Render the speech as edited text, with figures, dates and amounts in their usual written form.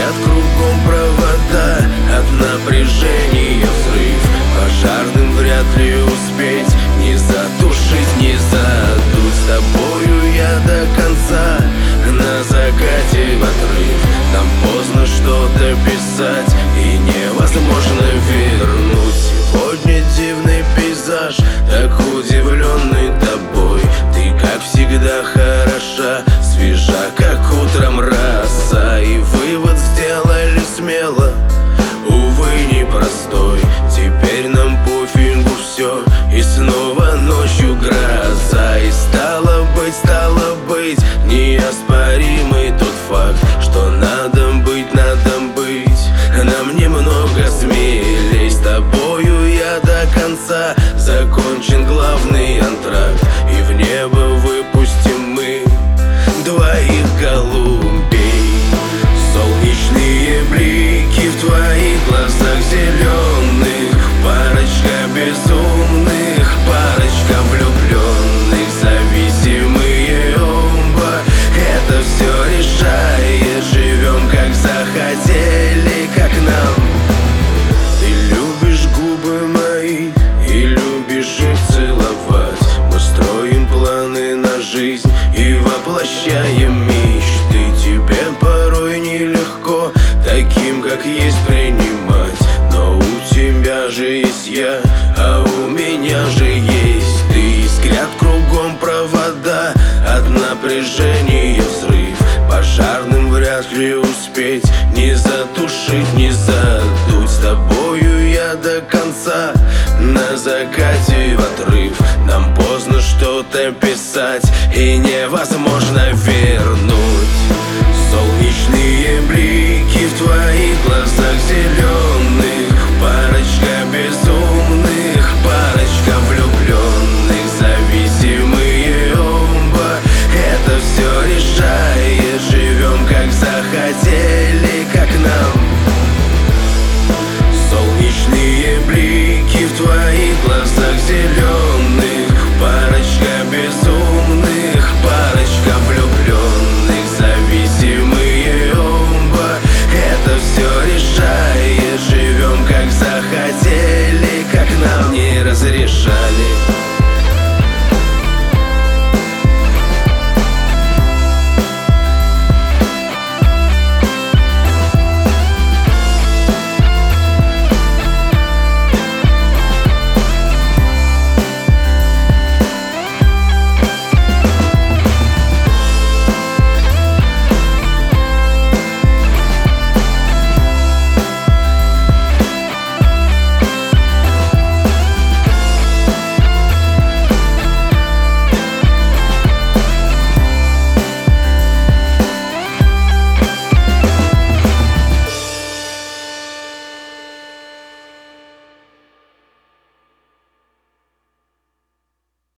Искрят кругом провода, от напряжения взрыв. Пожарным вряд ли успеть, не затушить, не задуть. С тобою я до конца, на закате в отрыв. Нам поздно что-то писать, и невозможно вернуть. Сегодня дивный пейзаж, так удивленный тобой. Ты, как всегда, хороша, свежа, как утром роса. И вывод сделали смело, увы, непростой. Теперь нам пофигу все, и снова ночью гроза. И стало быть, неоспоримый тот факт, что надо быть, нам немного смелей. С тобою я до конца, закончен главный антракт, и в небо выпустим мы двоих голубей. Солнечные блики в твоих глазах зеленых, парочка безумных, парочка влюбленных, зависимые оба. Это все решает, живем как захотели, как нам. Ты любишь губы мои и любишь их целовать. Мы строим планы на жизнь и воплощаем мечты. Тебе порой нелегко таким, как есть, принимать. Но у тебя же есть я, а у меня же есть ты. Искрят кругом провода, от напряжения взрыв. Пожарным вряд ли успеть, не затушить, не задуть. С тобою я до конца, на закате в отрыв. Нам поздно что-то писать, и невозможно вернуть. Солнечные блики в твоих глазах зеленых,